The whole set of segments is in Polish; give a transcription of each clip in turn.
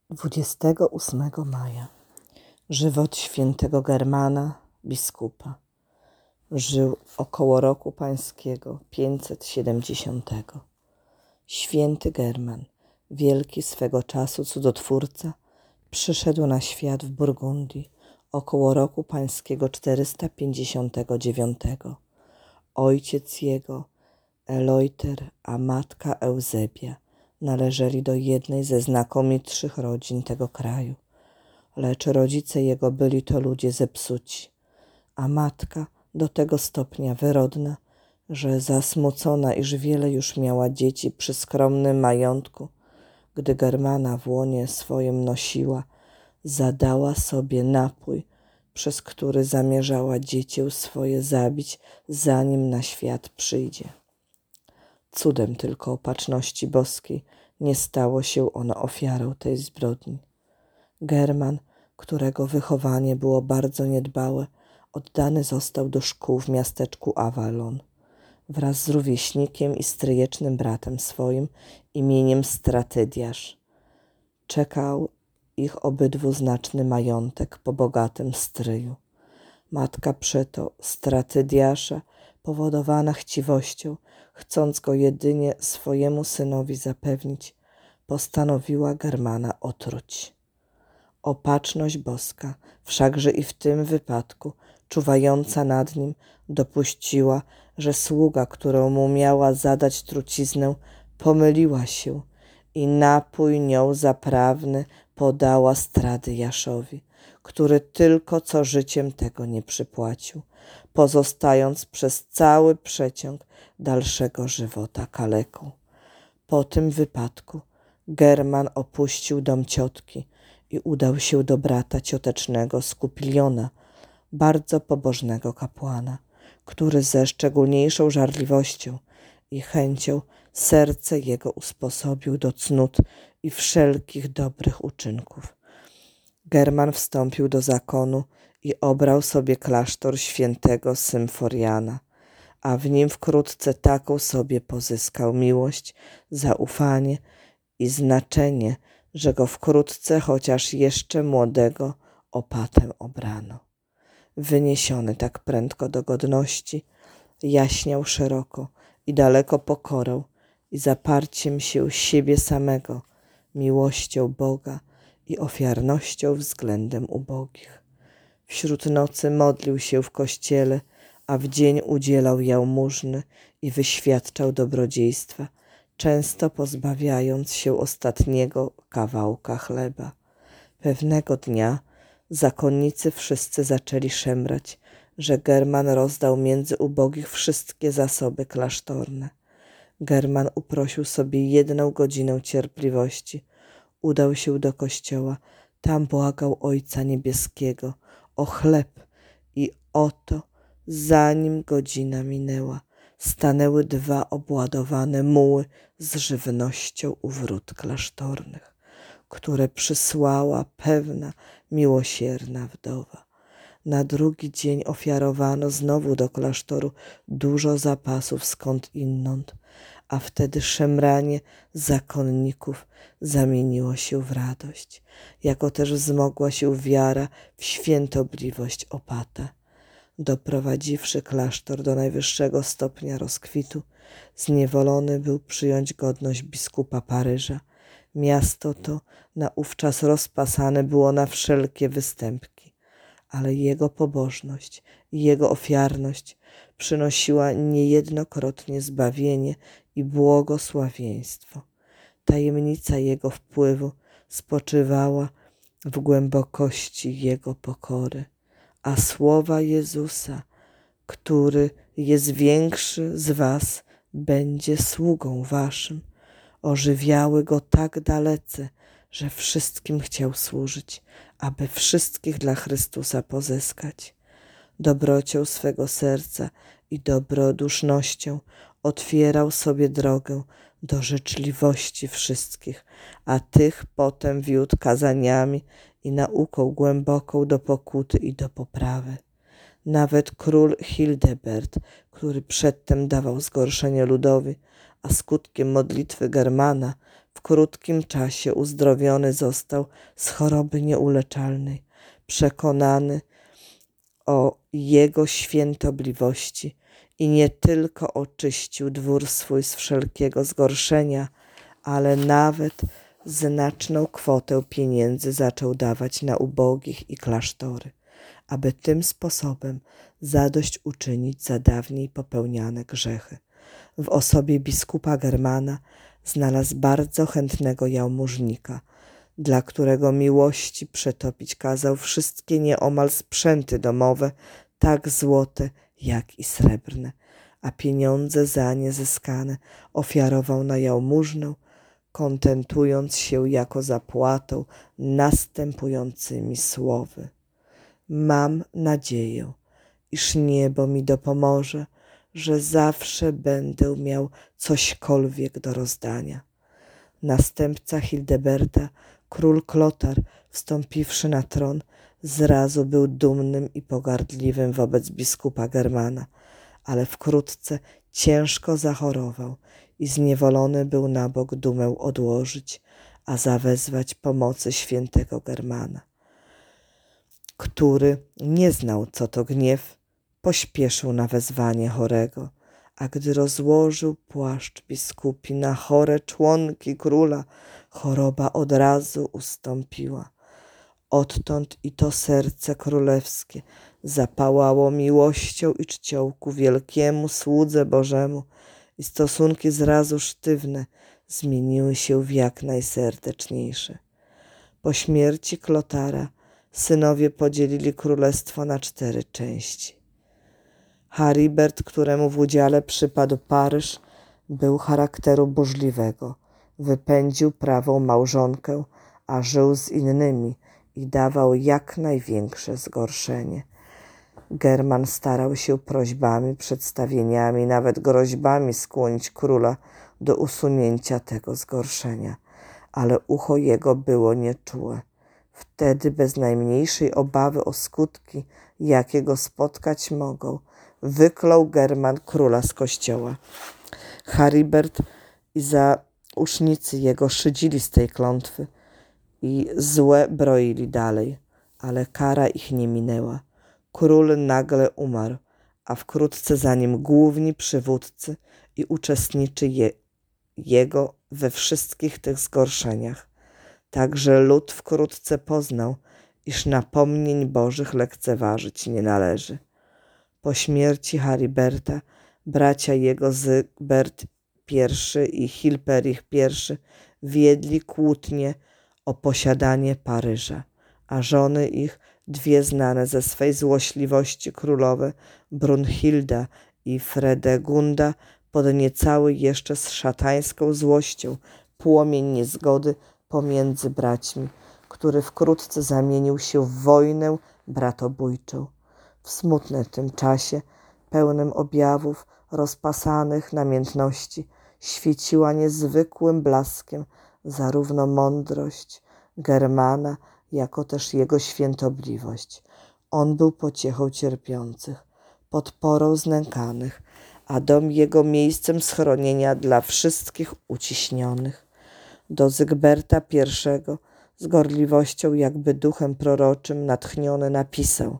28 maja. Żywot świętego Germana, biskupa. Żył około roku pańskiego 570. Święty German, wielki swego czasu cudotwórca, przyszedł na świat w Burgundii około roku pańskiego 459. Ojciec jego, Eleuter, a matka Euzebia należeli do jednej ze znakomitszych rodzin tego kraju. Lecz rodzice jego byli to ludzie zepsuci, a matka do tego stopnia wyrodna, że zasmucona, iż wiele już miała dzieci przy skromnym majątku, gdy Germana w łonie swoim nosiła, zadała sobie napój, przez który zamierzała dziecię swoje zabić, zanim na świat przyjdzie. Cudem tylko opatrzności boskiej nie stało się ono ofiarą tej zbrodni. German, którego wychowanie było bardzo niedbałe, oddany został do szkół w miasteczku Avalon. Wraz z rówieśnikiem i stryjecznym bratem swoim imieniem Stratydiasz. Czekał ich obydwu znaczny majątek po bogatym stryju. Matka przeto Stratydiasza, powodowana chciwością, chcąc go jedynie swojemu synowi zapewnić, postanowiła Germana otruć. Opatrzność boska, wszakże i w tym wypadku, czuwająca nad nim, dopuściła, że sługa, któremu miała zadać truciznę, pomyliła się i napój nią zaprawny podała Stratydiaszowi, który tylko co życiem tego nie przypłacił, pozostając przez cały przeciąg dalszego żywota kaleką. Po tym wypadku German opuścił dom ciotki i udał się do brata ciotecznego Skupiliona, bardzo pobożnego kapłana, który ze szczególniejszą żarliwością i chęcią serce jego usposobił do cnót i wszelkich dobrych uczynków. German wstąpił do zakonu i obrał sobie klasztor świętego Symforiana, a w nim wkrótce taką sobie pozyskał miłość, zaufanie i znaczenie, że go wkrótce, chociaż jeszcze młodego, opatem obrano. Wyniesiony tak prędko do godności, jaśniał szeroko i daleko pokorą i zaparciem się siebie samego, miłością Boga i ofiarnością względem ubogich. Wśród nocy modlił się w kościele, a w dzień udzielał jałmużny i wyświadczał dobrodziejstwa, często pozbawiając się ostatniego kawałka chleba. Pewnego dnia zakonnicy wszyscy zaczęli szemrać, że German rozdał między ubogich wszystkie zasoby klasztorne. German uprosił sobie 1 godzinę cierpliwości. Udał się do kościoła, tam błagał Ojca Niebieskiego o chleb i oto, zanim godzina minęła, stanęły 2 obładowane muły z żywnością u wrót klasztornych, które przysłała pewna miłosierna wdowa. Na drugi dzień ofiarowano znowu do klasztoru dużo zapasów skądinąd, a wtedy szemranie zakonników zamieniło się w radość, jako też wzmogła się wiara w świętobliwość opata. Doprowadziwszy klasztor do najwyższego stopnia rozkwitu, zniewolony był przyjąć godność biskupa Paryża. Miasto to naówczas rozpasane było na wszelkie występki, ale jego pobożność i jego ofiarność przynosiła niejednokrotnie zbawienie i błogosławieństwo. Tajemnica jego wpływu spoczywała w głębokości jego pokory, a słowa Jezusa, który jest większy z was, będzie sługą waszym, ożywiały go tak dalece, że wszystkim chciał służyć, aby wszystkich dla Chrystusa pozyskać. Dobrocią swego serca i dobrodusznością otwierał sobie drogę do życzliwości wszystkich, a tych potem wiódł kazaniami i nauką głęboką do pokuty i do poprawy. Nawet król Hildebert, który przedtem dawał zgorszenie ludowi, a skutkiem modlitwy Germana w krótkim czasie uzdrowiony został z choroby nieuleczalnej, przekonany o Jego świętobliwości i nie tylko oczyścił dwór swój z wszelkiego zgorszenia, ale nawet znaczną kwotę pieniędzy zaczął dawać na ubogich i klasztory, aby tym sposobem zadośćuczynić za dawniej popełniane grzechy. W osobie biskupa Germana znalazł bardzo chętnego jałmużnika, dla którego miłości przetopić kazał wszystkie nieomal sprzęty domowe, tak złote jak i srebrne, a pieniądze za nie zyskane ofiarował na jałmużnę, kontentując się jako zapłatą następującymi słowy: mam nadzieję, iż niebo mi dopomoże, że zawsze będę miał cośkolwiek do rozdania. Następca Hildeberta, król Klotar, wstąpiwszy na tron, zrazu był dumnym i pogardliwym wobec biskupa Germana, ale wkrótce ciężko zachorował i zniewolony był na bok dumę odłożyć, a zawezwać pomocy świętego Germana, który nie znał, co to gniew, pośpieszył na wezwanie chorego, a gdy rozłożył płaszcz biskupi na chore członki króla, choroba od razu ustąpiła. Odtąd i to serce królewskie zapałało miłością i czcią ku wielkiemu słudze Bożemu i stosunki zrazu sztywne zmieniły się w jak najserdeczniejsze. Po śmierci Klotara synowie podzielili królestwo na 4 części. Haribert, któremu w udziale przypadł Paryż, był charakteru burzliwego. Wypędził prawą małżonkę, a żył z innymi i dawał jak największe zgorszenie. German starał się prośbami, przedstawieniami, nawet groźbami skłonić króla do usunięcia tego zgorszenia, ale ucho jego było nieczułe. Wtedy bez najmniejszej obawy o skutki, jakie go spotkać mogą, wyklął German króla z kościoła. Haribert i zausznicy jego szydzili z tej klątwy i złe broili dalej, ale kara ich nie minęła. Król nagle umarł, a wkrótce za nim główni przywódcy i uczestniczy jego we wszystkich tych zgorszeniach. Także lud wkrótce poznał, iż napomnień Bożych lekceważyć nie należy. Po śmierci Hariberta bracia jego Zygbert I i Hilperich I wiedli kłótnie o posiadanie Paryża, a żony ich, 2 znane ze swej złośliwości królowe, Brunhilda i Fredegunda, podniecały jeszcze z szatańską złością płomień niezgody pomiędzy braćmi, który wkrótce zamienił się w wojnę bratobójczą. W smutnym tym czasie, pełnym objawów rozpasanych namiętności, świeciła niezwykłym blaskiem zarówno mądrość Germana, jako też jego świętobliwość. On był pociechą cierpiących, podporą znękanych, a dom jego miejscem schronienia dla wszystkich uciśnionych. Do Zygberta I z gorliwością jakby duchem proroczym natchniony napisał: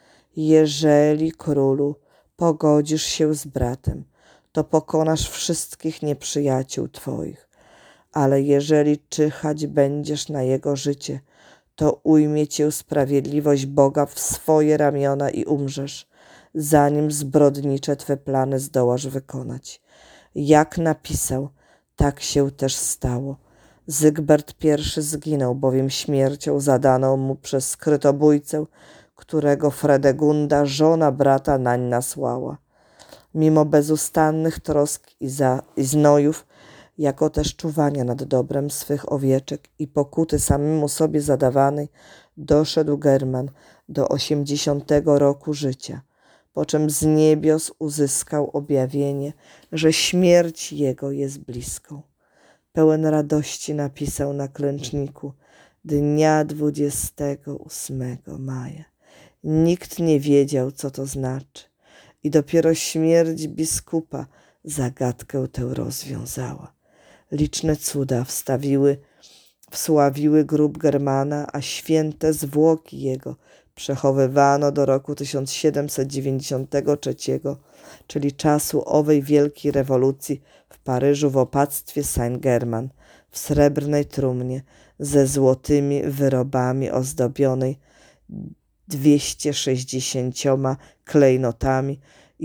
jeżeli, królu, pogodzisz się z bratem, to pokonasz wszystkich nieprzyjaciół twoich, ale jeżeli czyhać będziesz na jego życie, to ujmie cię sprawiedliwość Boga w swoje ramiona i umrzesz, zanim zbrodnicze twe plany zdołasz wykonać. Jak napisał, tak się też stało. Zygbert I zginął bowiem śmiercią zadaną mu przez skrytobójcę, którego Fredegunda, żona brata, nań nasłała. Mimo bezustannych trosk i znojów, jako też czuwania nad dobrem swych owieczek i pokuty samemu sobie zadawanej, doszedł German do 80 roku życia, po czym z niebios uzyskał objawienie, że śmierć jego jest bliską. Pełen radości napisał na klęczniku dnia 28 maja. Nikt nie wiedział, co to znaczy, i dopiero śmierć biskupa zagadkę tę rozwiązała. Liczne cuda wsławiły grób Germana, a święte zwłoki jego przechowywano do roku 1793, czyli czasu owej wielkiej rewolucji w Paryżu w opactwie Saint-Germain, w srebrnej trumnie ze złotymi wyrobami ozdobionej 260 klejnotami i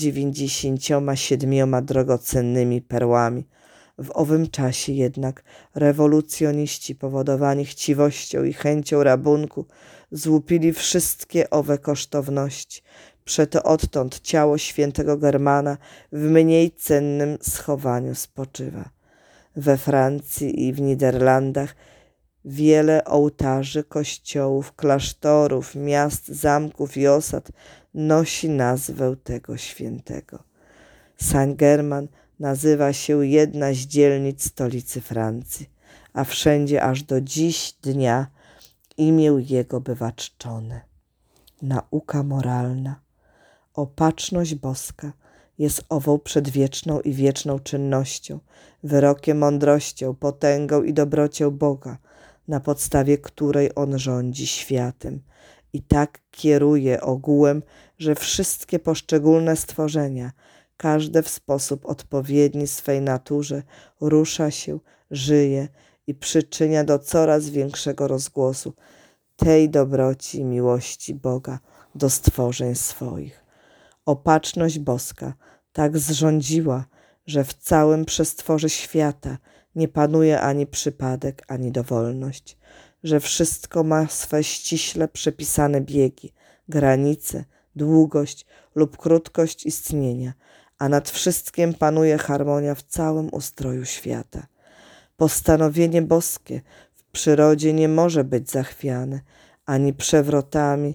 197 drogocennymi perłami. W owym czasie jednak rewolucjoniści powodowani chciwością i chęcią rabunku złupili wszystkie owe kosztowności. Przeto odtąd ciało świętego Germana w mniej cennym schowaniu spoczywa. We Francji i w Niderlandach wiele ołtarzy, kościołów, klasztorów, miast, zamków i osad nosi nazwę tego świętego. Saint-Germain nazywa się jedna z dzielnic stolicy Francji, a wszędzie aż do dziś dnia imię jego bywa czczone. Nauka moralna. Opatrzność boska jest ową przedwieczną i wieczną czynnością, wyrokiem, mądrością, potęgą i dobrocią Boga, na podstawie której On rządzi światem i tak kieruje ogółem, że wszystkie poszczególne stworzenia, każde w sposób odpowiedni swej naturze, rusza się, żyje i przyczynia do coraz większego rozgłosu tej dobroci i miłości Boga do stworzeń swoich. Opatrzność boska tak zrządziła, że w całym przestworze świata nie panuje ani przypadek, ani dowolność, że wszystko ma swe ściśle przepisane biegi, granice, długość lub krótkość istnienia, a nad wszystkim panuje harmonia w całym ustroju świata. Postanowienie boskie w przyrodzie nie może być zachwiane ani przewrotami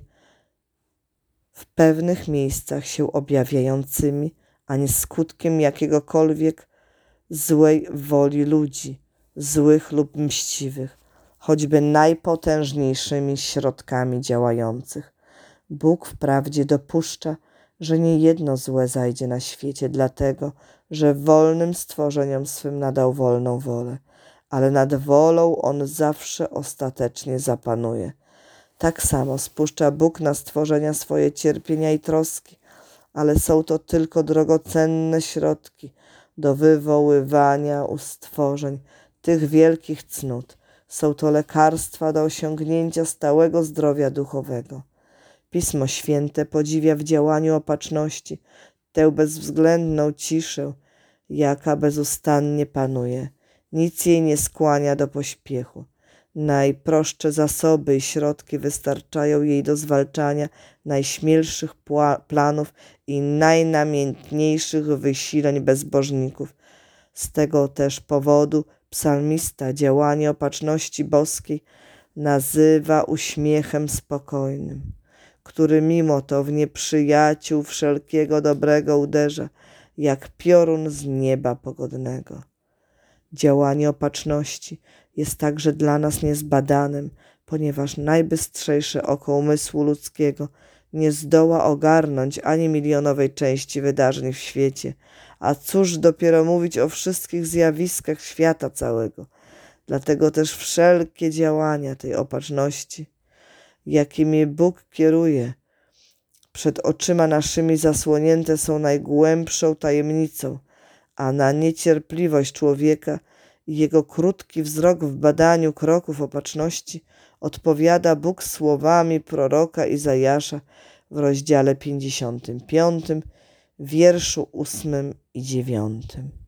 w pewnych miejscach się objawiającymi, ani skutkiem jakiegokolwiek złej woli ludzi, złych lub mściwych, choćby najpotężniejszymi środkami działających. Bóg wprawdzie dopuszcza, że nie jedno złe zajdzie na świecie, dlatego, że wolnym stworzeniom swym nadał wolną wolę, ale nad wolą On zawsze ostatecznie zapanuje. Tak samo spuszcza Bóg na stworzenia swoje cierpienia i troski, ale są to tylko drogocenne środki do wywoływania u stworzeń tych wielkich cnót. Są to lekarstwa do osiągnięcia stałego zdrowia duchowego. Pismo Święte podziwia w działaniu opatrzności tę bezwzględną ciszę, jaka bezustannie panuje. Nic jej nie skłania do pośpiechu. Najprostsze zasoby i środki wystarczają jej do zwalczania najśmielszych planów i najnamiętniejszych wysileń bezbożników. Z tego też powodu psalmista działanie opatrzności boskiej nazywa uśmiechem spokojnym, który mimo to w nieprzyjaciół wszelkiego dobrego uderza, jak piorun z nieba pogodnego. Działanie opatrzności jest także dla nas niezbadanym, ponieważ najbystrzejsze oko umysłu ludzkiego nie zdoła ogarnąć ani milionowej części wydarzeń w świecie, a cóż dopiero mówić o wszystkich zjawiskach świata całego. Dlatego też wszelkie działania tej opatrzności, jakimi Bóg kieruje, przed oczyma naszymi zasłonięte są najgłębszą tajemnicą, a na niecierpliwość człowieka i jego krótki wzrok w badaniu kroków opatrzności odpowiada Bóg słowami proroka Izajasza w rozdziale 55, wierszu 8 i 9.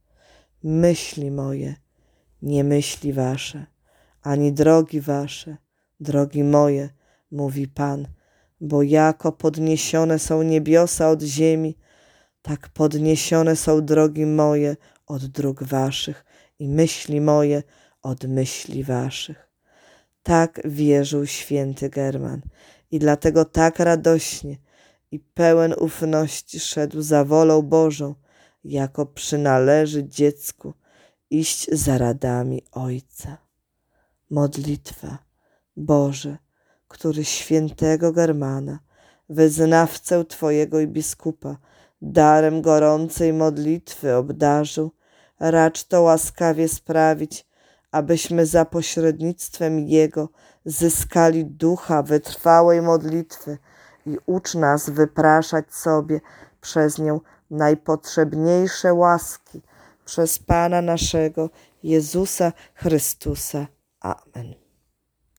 Myśli moje, nie myśli wasze, ani drogi wasze, drogi moje, mówi Pan, bo jako podniesione są niebiosa od ziemi, tak podniesione są drogi moje od dróg waszych i myśli moje od myśli waszych. Tak wierzył święty German i dlatego tak radośnie i pełen ufności szedł za wolą Bożą, jako przynależy dziecku iść za radami Ojca. Modlitwa. Boże, który świętego Germana, wyznawcę Twojego i biskupa, darem gorącej modlitwy obdarzył, racz to łaskawie sprawić, abyśmy za pośrednictwem Jego zyskali ducha wytrwałej modlitwy i ucz nas wypraszać sobie przez nią najpotrzebniejsze łaski przez Pana naszego Jezusa Chrystusa. Amen.